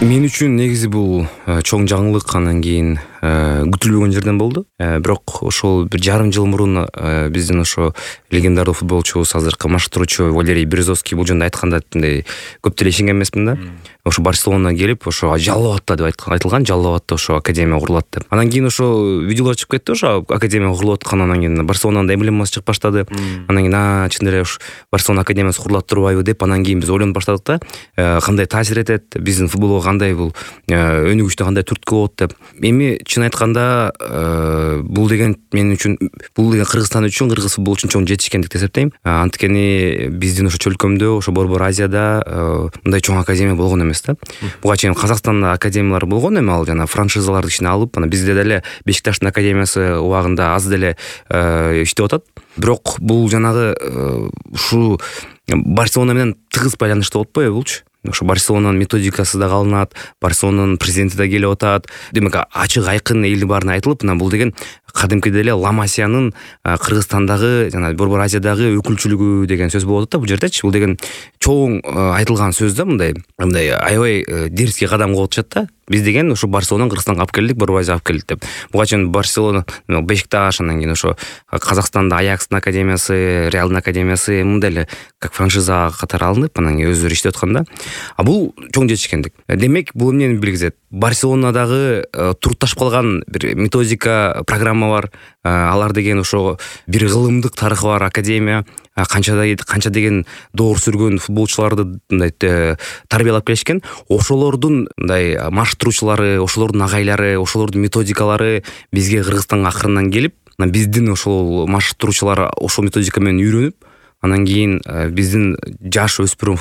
Мен үчүн негизи бул чоң жаңылык, анан кийин күтүлбөгөн жерден болду. Бирок ошол бир жарым жыл мурун биздин ошо легендарный футболчубуз, азыркы маштуруучу Валерий Березовский бул жөнүндө айтканда көп деле ишенген эмесмин да. Ошо Барселонага келип, ошо жалап атты деп айтылган, жалап атты, ошо академия курулат деп. Анан кийин ошо видеолор чыгып кетти, ошо академия курулуп аткандан кийин Барселонанын эмблемасы чыгып баштады. Анан кийин чын эле Барселона академиясы курулат турбайбы деп, анан кийин биз ойлонуп баштадык да, кандай таасир этет, биздин футболго кандай бул өнүгүштө кандай түрткү болот деп. Эми чын айтканда бул деген мен үчүн, бул деген Кыргызстан үчүн, кыргыз футбол үчүн чоң жетишкендик деп эсептейм. Анткени биздин ошо чөлкөмдө, ошо Борбор Азияда мындай чоң академия болгон эмес да. Буга чейин Казакстанда академиялар болгон, эми ал жана франшизаларды ичине алып, анан бизде деле Бешикташтын академиясы убагында аз деле иштеп атат. Бирок бул жанагы ушу Барселона менен тыгыз байланыштуу болуп атпайбы булчу? Ошо Барселонанын методикасы да калынат, Барселонанын президенти да келип атат. Демек ачык айкын элдин баарына айтылып, мына бул деген кадимки деле Ла Масиянын Кыргызстандагы жана Борбор Азиядагы өкүлчүлүгү деген сөз болуп атат да бул жердечи. Бул деген чоң айтылган сөз да, мындай аябай дерзкий кадам коюп атышат да. Биз деген ошо Барселонаны Кыргызстанга алып келдик, Борбор Азияга алып келдик деп. Буга чейин Барселона, Бешикташ, анан кийин ошо Казакстанда Аякстын академиясы, Реалдын академиясы мындай эле как франшиза катары алынып, анан кийин өздөрү иштеп аткан да. А бул чоң жетишкендик. Демек бул эмнени билгизет? Барселонадагы турукташып калган бир методика, программа бар. Алар деген ошо бир кылымдык тарыхы бар академия. Канча деген доор сүргөн футболчуларды мындай тарбиялап келишкен. Ошолордун мындай маштыруучулары, ошолордун агайлары, ошолордун методикалары бизге Кыргызстанга акырынан келип, биздин ошол маштыруучулар ошол методика менен үйрөнүп, анан кийин биздин жаш өспүрүм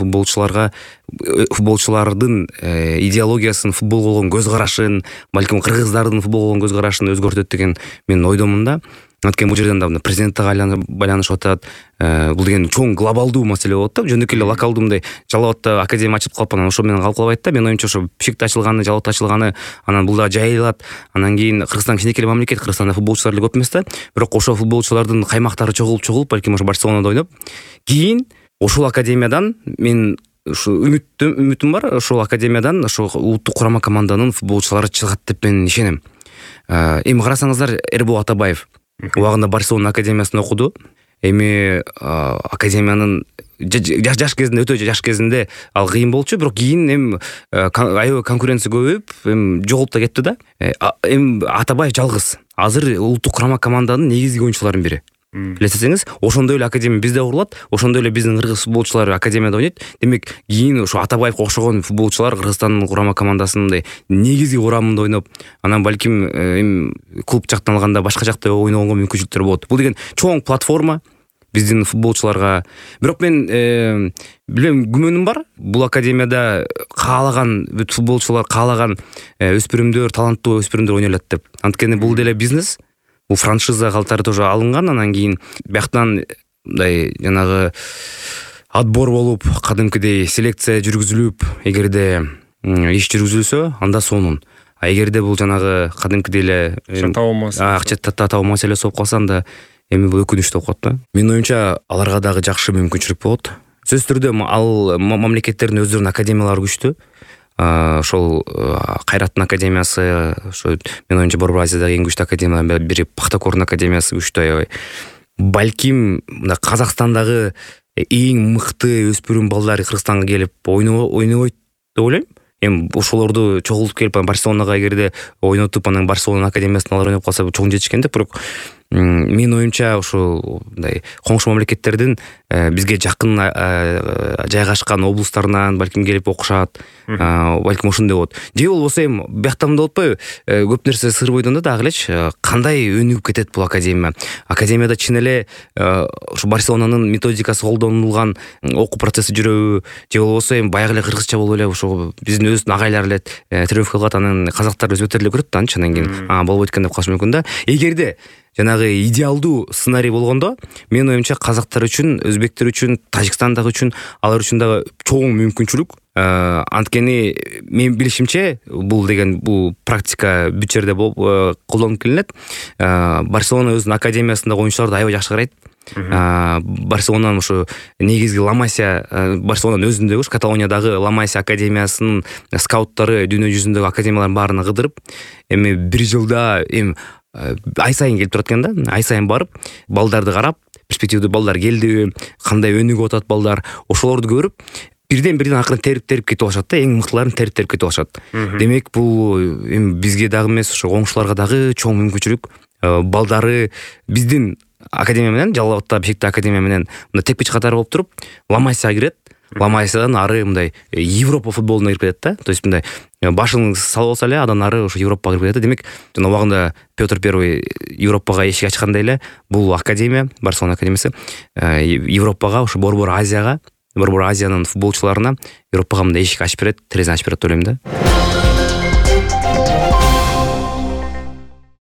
футболчулардын идеологиясын, футболго болгон көз карашын, балким кыргыздардын футболго болгон көз карашын өзгөртөт деген мен ойдомун да. Анткени бул жерден да президентке байланышып атат. Бул деген чоң глобалдуу маселе болот да. Жөнөкөй эле локалдуу мындай Жалалатта академия ачып калып, анан ошо менен калып калбайт да. Мен оюмча ошо Бишкекте ачылганы, Жалалатта ачылганы, анан бул да жайылат. Анан кийин Кыргызстан кичинекей мамлекет, Кыргызстанда футболчулар эле көп эмес да. Бирок ошо футболчулардын каймактары чогулуп, балким ошо Барселонада ойноп, кийин ошол академиядан мен ушу үмүтүм бар, ошол академиядан ошо улуттук курама команданын футболчулары чыгат деп мен ишенем. Эми карасаңыздар, Эрбол Атабаев убагында Барселона академиясында окуду. Эми академиянын жаш кезинде, өтө жаш кезинде ал кыйын болчу, бирок кийин аябай конкуренция көбөйүп, жоголуп да кетти да. Атабаев жалгыз. Азыр улуттук курама команданын негизги оюнчуларынын бири. Билесеңиз, ошондой эле академия бизде курулат, ошондой эле биздин кыргыз футболчулары академияда ойнойт. Демек, кийин ошо Атабаевга окшогон футболчулар Кыргызстандын курама командасынын негизги курамында ойноп, анан балким клуб жактан алганда башка жакта ойногонго мүмкүнчүлүктөр болот. Бул деген чоң платформа биздин футболчуларга. Бирок мен билем, күмөнүм бар. Бул академияда каалаган футболчулар, каалаган өспүрүмдөр, таланттуу өспүрүмдөр ойной алат деп. Анткени бул деле бизнес. Бул франшиза калтары тоже алынган, анан кийин бияктан мындай жанагы отбор болуп, кадимкидей селекция жүргүзүлүп, эгерде иш жүргүзүлсө, анда сонун. А эгерде бул жанагы кадимкидей эле акча татуу маселеси болуп калса, анда эми бул өкүнүчтүү болуп калат да. Менин оюмча, аларга дагы жакшы мүмкүнчүлүк болот. Сөзсүз түрдө ал мамлекеттердин өздөрүнүн академиялары күчтүү. Ошол Кайраттын академиясы, ошо мен оюмча Борбор Азиядагы эң күчтүү академиялардын бири, Пахтакордун академиясы күчтүү аябай. Балким мына Казакстандагы эң мыкты өспүрүм балдар Кыргызстанга келип ойнобойт деп ойлойм. Эми ошолорду чогултуп келип Барселонага эгерде ойнотуп, анан Барселона академиясында алар ойноп калса, чоң жетишкендик. Бирок мен оюмча ошол мындай коңшу мамлекеттердин бизге жакын жайгашкан облустарынан балким келип окушат, балким ошондой болот. Же болбосо эми бияктан да болотпойбу, көп нерсе сыр бойдонда дагы элечи, кандай өнүгүп кетет бул академия. Академияда чын эле ошо Барселонанын методикасы колдонулган окуу процесси жүрөбү, же болбосо эми баягы эле кыргызча болуп эле ошо биздин өз агайлар эле тренировка кылат, анан казактар өзбектер эле көрөт да, анан кийин болбойт экен деп калышы мүмкүн да. Эгерде жанагы идеалдуу сценарий болгондо, мен оюмча казактар үчүн, өзбектер үчүн, Тажикстандагы үчүн, алар үчүн дагы чоң мүмкүнчүлүк. Анткени мен билишимче, бул практика бүт жерде колдонуп келинет. Барселона өзүнүн академиясындагы оюнчуларды аябай жакшы карайт. Барселонаның ушу негизги Ла-Масия, Барселонаның өзүндөгү ушу Каталониядагы Ла-Масия академиясынын скауттары дүйнө жүзүндөгү академиялардын баарына кыдырып, эми бир жылда ай сайын келип турат экен да. Ай сайын барып, балдарды карап, перспективдүү балдар келдиби, кандай өнүгүп атат балдар, ошолорду көрүп, бирден акырын терип кетип алышат да, эң мыктыларын терип кетип алышат. Демек бул эми бизге дагы эмес, ошо коңшуларга дагы чоң мүмкүнчүлүк. Балдары биздин академия менен, Жалал Абадта Бешикте академия менен мындай тепкич катары болуп туруп, Ла-Масияга кирет. Ла-Масиядан ары мындай Европа футболуна кирип кетет да. То есть мындай башын салып алса эле, андан ары ошо Европага кирип кетет. Демек, жана убагында Петр I Европага эшик ачкандай эле, бул академия, Барселона академиясы Европага, ошо Борбор Азиянын футболчуларына Европага мындай эшик ачып берет, терезени ачып берет деп ойлойм да.